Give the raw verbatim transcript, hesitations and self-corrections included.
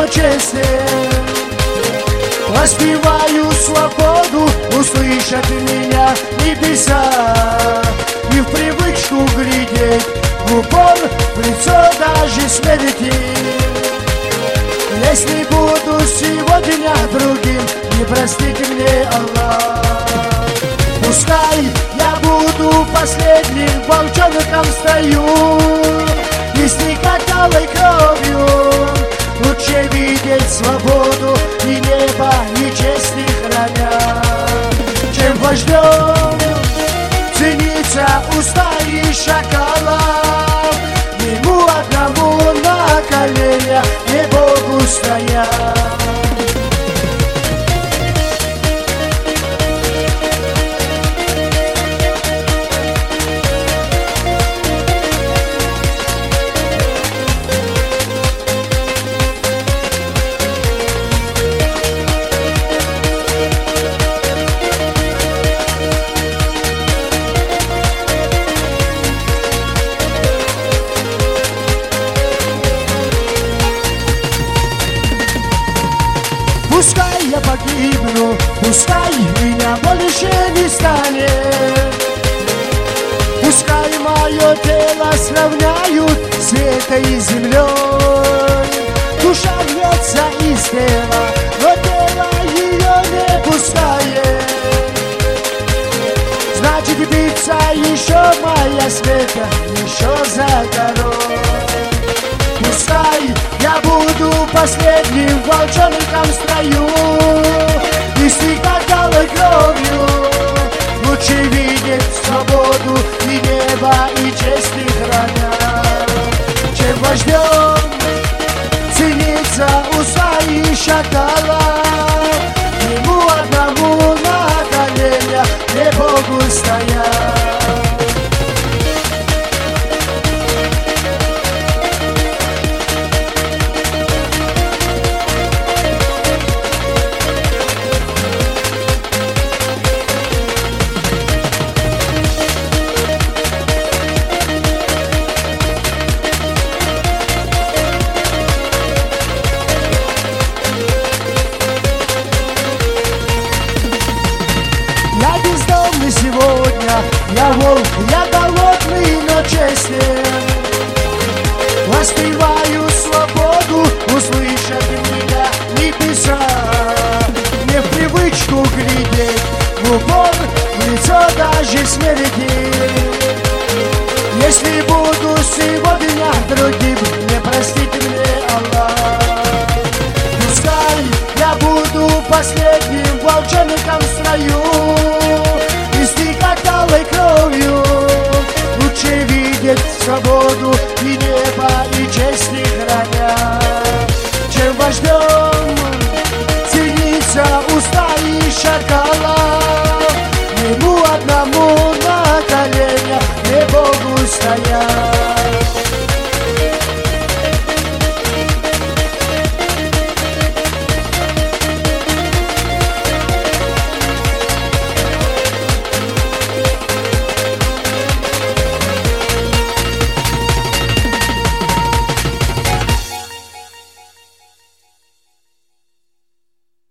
но честен. Воспеваю свободу, услышат меня небеса. И в привычку глядеть в упор в лицо даже смерти. Если буду сегодня другим, не простите мне, Аллах. Пускай я буду последним волчонком стою, истекать кровью. Лучше видеть свободу и небо, и честь не храня, чем вождем ценится уста и шакала. Ему одному на коленях, не Богу стоять. Пускай я погибну, пускай меня больше не станет. Пускай мое тело сравняют с этой землей. Душа рвется из тела, но тело ее не пускает. Значит, биться еще моя света, еще за горой. Пускай я буду последним волчонком в строю, истекать кровью. Лучше видеть свободу и небо, и честь не храня, чем вождем ценится уса и шакала. Ему одному на коленях, не Богу стоять. Сегодня я волк, я голодный, но честен. Воспеваю